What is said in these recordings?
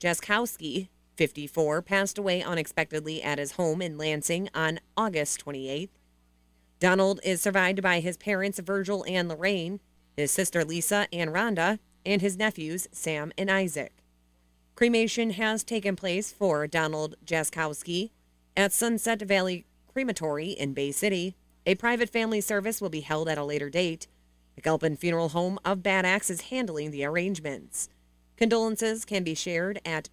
Jaskowski, 54, passed away unexpectedly at his home in Lansing on August 28th. Donald is survived by his parents, Virgil and Lorraine, his sister Lisa and Rhonda, and his nephews, Sam and Isaac. Cremation has taken place for Donald Jaskowski at Sunset Valley Crematory in Bay City. A private family service will be held at a later date. McAlpin Funeral Home of Bad Axe is handling the arrangements. Condolences can be shared at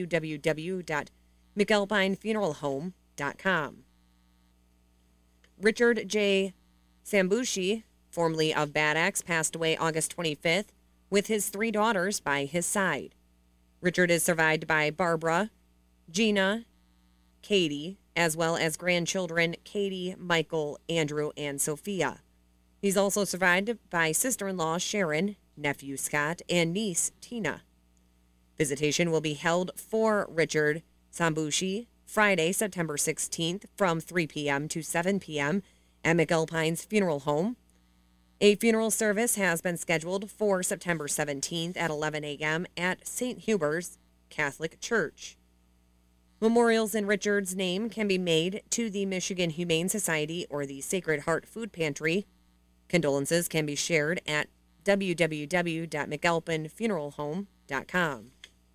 www.mcalpinefuneralhome.com. Richard J. Sambushi, formerly of Bad Axe, passed away August 25th with his 3 daughters by his side. Richard is survived by Barbara, Gina, Katie, as well as grandchildren Katie, Michael, Andrew, and Sophia. He's also survived by sister-in-law Sharon, nephew Scott, and niece Tina. Visitation will be held for Richard Sambushi Friday, September 16th from 3 p.m. to 7 p.m. at McAlpine's Funeral Home. A funeral service has been scheduled for September 17th at 11 a.m. at St. Hubert's Catholic Church. Memorials in Richard's name can be made to the Michigan Humane Society or the Sacred Heart Food Pantry. Condolences can be shared at www.mcalpinfuneralhome.com.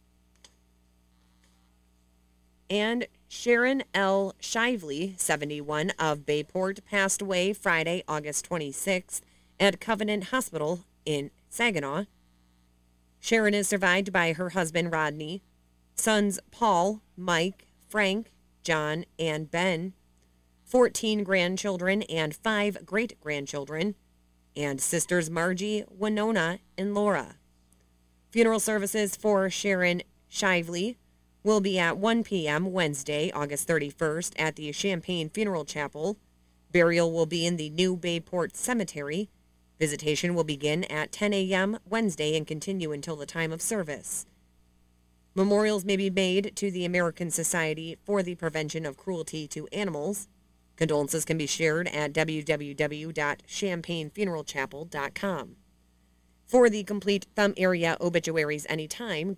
And Sharon L. Shively, 71, of Bayport, passed away Friday, August 26th at Covenant Hospital in Saginaw. Sharon is survived by her husband, Rodney, sons Paul, Mike, Frank, John, and Ben, 14 grandchildren and 5 great-grandchildren, and sisters Margie, Winona, and Laura. Funeral services for Sharon Shively will be at 1 p.m. Wednesday, August 31st at the Champaign Funeral Chapel. Burial will be in the New Bayport Cemetery. Visitation will begin at 10 a.m. Wednesday and continue until the time of service. Memorials may be made to the American Society for the Prevention of Cruelty to Animals. Condolences can be shared at www.champaignfuneralchapel.com. For the complete Thumb Area obituaries anytime,